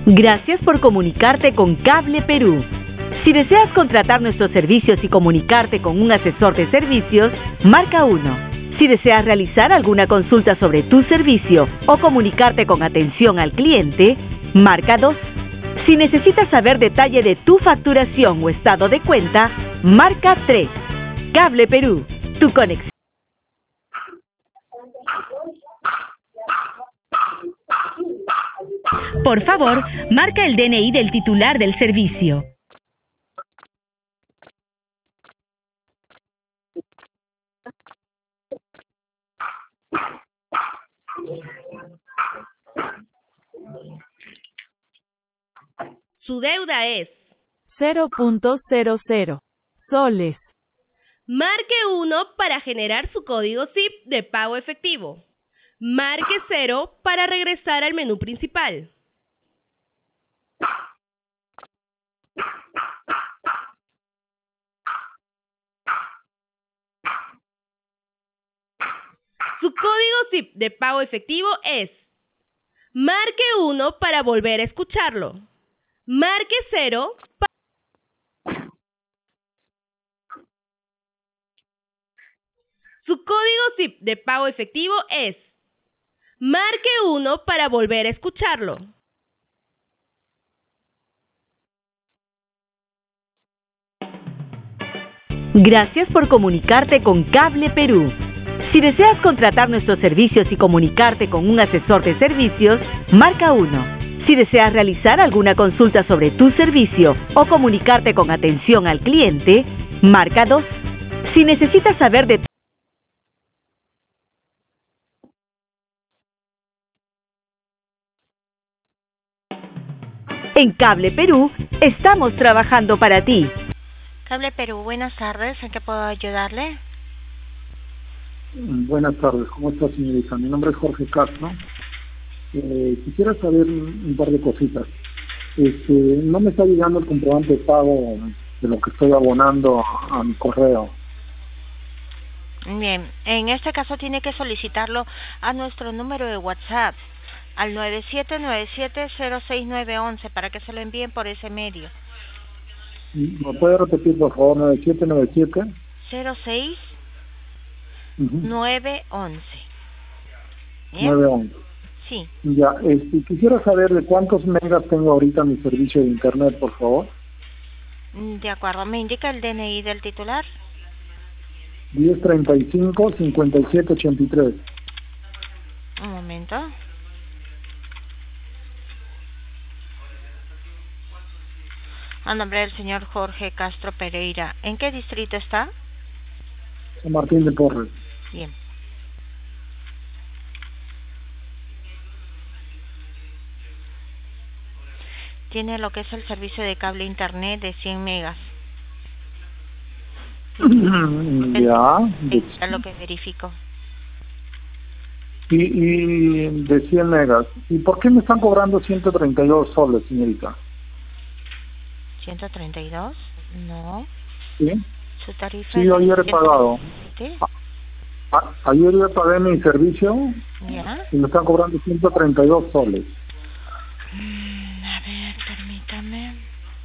Gracias por comunicarte con Cable Perú. Si deseas contratar nuestros servicios y comunicarte con un asesor de servicios, marca 1. Si deseas realizar alguna consulta sobre tu servicio o comunicarte con atención al cliente, marca 2. Si necesitas saber detalle de tu facturación o estado de cuenta, marca 3. Cable Perú, tu conexión. Por favor, marca el DNI del titular del servicio. Su deuda es 0.00 soles. Marque 1 para generar su código SIP de pago efectivo. Marque 0 para regresar al menú principal. Su código SIP de pago efectivo es. Marque 1 para volver a escucharlo. Marque 0 para... Su código SIP de pago efectivo es. Marque 1 para volver a escucharlo. Gracias por comunicarte con Cable Perú. Si deseas contratar nuestros servicios y comunicarte con un asesor de servicios, marca 1. Si deseas realizar alguna consulta sobre tu servicio o comunicarte con atención al cliente, marca 2. Si necesitas saber de... En Cable Perú, estamos trabajando para ti. Cable Perú, buenas tardes. ¿En qué puedo ayudarle? Buenas tardes, ¿cómo está, señorita? Mi nombre es Jorge Castro. Quisiera saber un par de cositas. No me está llegando el comprobante de pago de lo que estoy abonando a mi correo. Bien, en este caso tiene que solicitarlo a nuestro número de WhatsApp, al 9797-06911, para que se lo envíen por ese medio. ¿Me puede repetir, por favor, 9797? 06 911. 911. Sí. Ya, quisiera saber de cuántos megas tengo ahorita mi servicio de internet, por favor. De acuerdo, ¿me indica el DNI del titular? 1035-5783. Un momento. A nombre del señor Jorge Castro Pereira. ¿En qué distrito está? San Martín de Porres. Bien. Tiene lo que es el servicio de cable internet de 100 megas. Ya. Es lo que verifico. Y de 100 megas. ¿Y por qué me están cobrando 132 soles, señorita? ¿132? No. ¿Sí? Su tarifa. Sí, ayer he pagado. ¿Sí? Ayer ya pagué mi servicio. ¿Ya? Y me están cobrando 132 soles. A ver, permítame.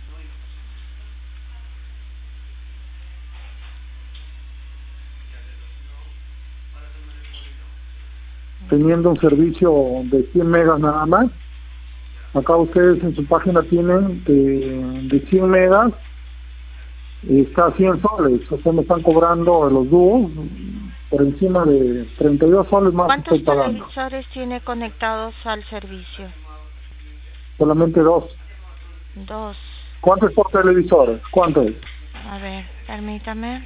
Teniendo un servicio de 100 megas nada más. Acá ustedes en su página tienen de 100 megas, está a 100 soles. O sea, me están cobrando los dúos por encima de 32 soles más que estoy pagando. ¿Cuántos televisores tiene conectados al servicio? Solamente 2. 2. ¿Cuánto es por televisores? ¿Cuánto es? A ver, permítame.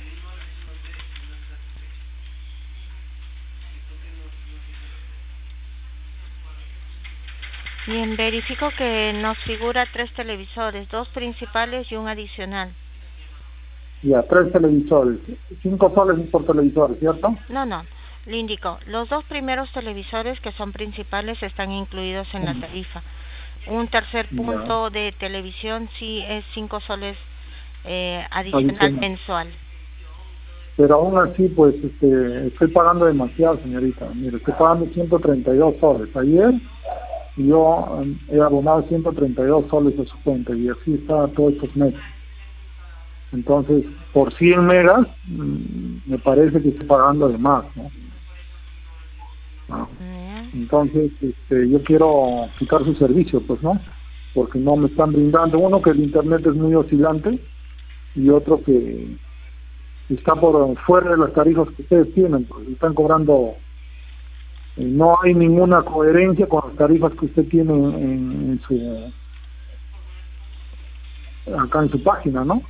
Bien, verifico que nos figura 3 televisores, 2 principales y un adicional. Ya, 3 televisores. 5 soles por televisor, ¿cierto? No, le indico, los 2 primeros televisores que son principales están incluidos en la tarifa. Un tercer punto de televisión sí es 5 soles adicional mensual. Pero aún así, pues, estoy pagando demasiado, señorita. Mire, estoy pagando 132 soles. Ayer y yo he abonado 132 soles a su cuenta y así está todos estos meses. Entonces, por 100 megas, me parece que estoy pagando de más, ¿no? Entonces, yo quiero quitar su servicio, pues, ¿no? Porque no me están brindando, uno, que el internet es muy oscilante, y otro que está por fuera de las tarifas que ustedes tienen, pues están cobrando, no hay ninguna coherencia con las tarifas que usted tiene acá en su página, ¿no?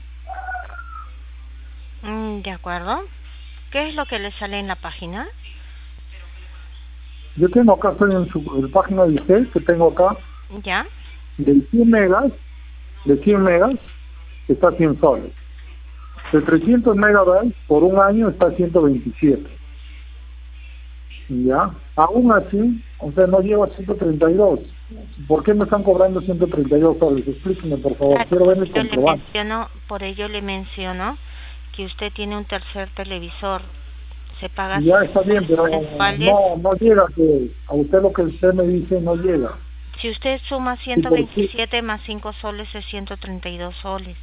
De acuerdo. ¿Qué es lo que le sale en la página? Yo tengo acá, estoy en la página de usted, que tengo acá, ¿Ya? de 100 megas, está 100 soles. De 300 megabytes por un año está 127. ¿Ya? Aún así, o sea, no llego a 132. ¿Por qué me están cobrando 132 soles? Explíqueme, por favor. Claro, Quiero ver el comprobante. por ello le menciono que usted tiene un tercer televisor. Se paga... Ya está bien, pero no llega. Que a usted lo que usted me dice no llega. Si usted suma 127 más 5 soles es 132 soles.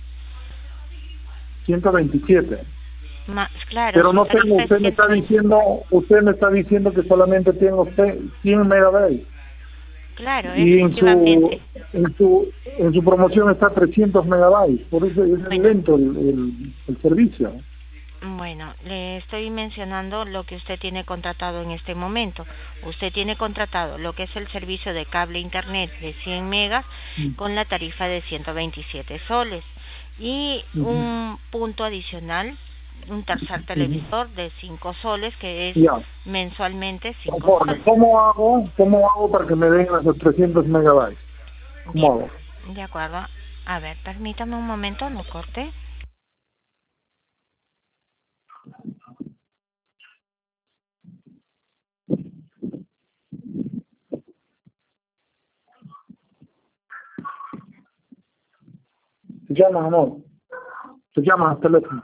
127. Más, claro. Pero no tengo, usted me está diciendo que solamente tengo 100 megabytes. Claro, y efectivamente. en su promoción está 300 megabytes, por eso es lento el servicio. Bueno, le estoy mencionando lo que usted tiene contratado en este momento. Usted tiene contratado lo que es el servicio de cable internet de 100 megas con la tarifa de 127 soles y un punto adicional, un tercer televisor de 5 soles que es mensualmente 5 soles. ¿Cómo hago para que me den esos 300 megabytes? ¿Cómo hago? De acuerdo. A ver, permítame un momento, no corte. Se llama, amor. Se llama al teléfono.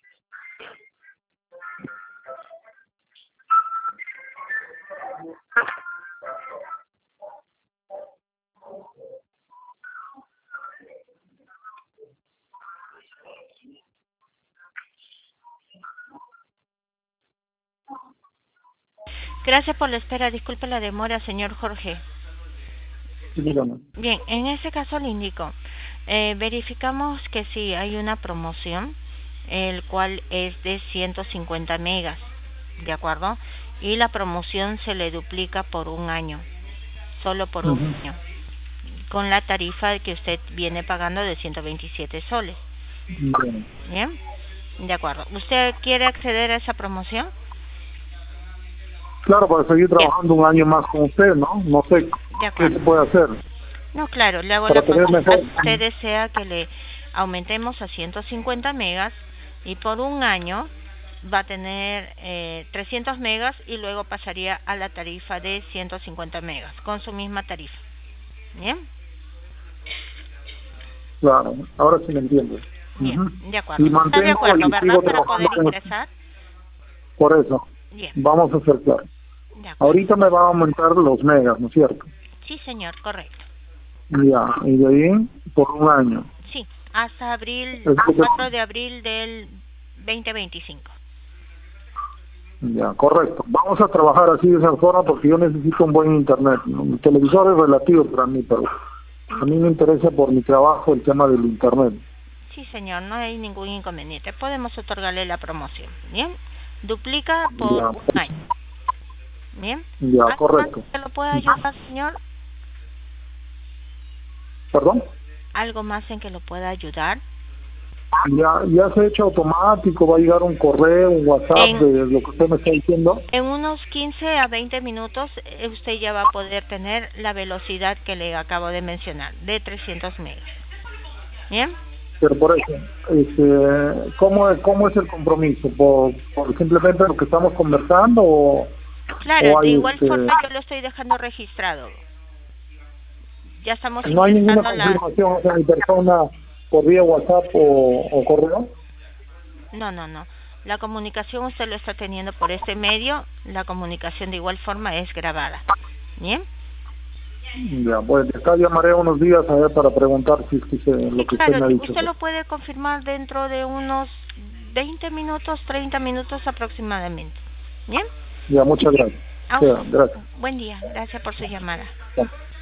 Gracias por la espera. Disculpe la demora, señor Jorge. Sí, dígame. Bien, en este caso le indico. Verificamos que sí hay una promoción, el cual es de 150 megas, ¿de acuerdo? Y la promoción se le duplica por un año, solo por un año, con la tarifa que usted viene pagando de 127 soles. Bien, de acuerdo. ¿Usted quiere acceder a esa promoción? Claro, para seguir trabajando un año más con usted, ¿no? No sé qué se puede hacer. No, claro, le hago la propuesta. Usted desea que le aumentemos a 150 megas y por un año va a tener 300 megas y luego pasaría a la tarifa de 150 megas con su misma tarifa. ¿Bien? Claro, ahora sí me entiendo. Bien, de acuerdo. ¿Está de acuerdo, verdad? Para poder ingresar. Por eso. Bien. Vamos a hacer claro. Ahorita me va a aumentar los megas, ¿no es cierto? Sí, señor, correcto. Ya, y de ahí por un año. Sí, hasta abril, 4 de abril del 2025. Ya, correcto. Vamos a trabajar así de esa forma porque yo necesito un buen internet. Mi televisor es relativo para mí, pero a mí me interesa por mi trabajo el tema del internet. Sí, señor, no hay ningún inconveniente. Podemos otorgarle la promoción. Bien, duplica por un año. Bien. Ya, correcto. ¿Se lo puede ayudar, señor? ¿Perdón? ¿Algo más en que lo pueda ayudar? Ya se ha hecho automático, va a llegar un correo, un WhatsApp de lo que usted me está diciendo. En unos 15 a 20 minutos usted ya va a poder tener la velocidad que le acabo de mencionar, de 300 megas. ¿Bien? Pero por eso, ¿cómo es el compromiso? ¿Por simplemente lo que estamos conversando o...? Claro, de igual forma yo lo estoy dejando registrado. Ya estamos no hay ninguna confirmación de mi persona por vía WhatsApp o correo. No. La comunicación usted lo está teniendo por este medio. La comunicación de igual forma es grabada. ¿Bien? Ya, bueno, acá llamaré unos días a ver para preguntar si es que lo que usted me ha dicho. Usted lo puede confirmar dentro de unos 20 minutos, 30 minutos aproximadamente. ¿Bien? Ya, muchas gracias. Ah, Ya, gracias. buen día, gracias por su llamada. Ya.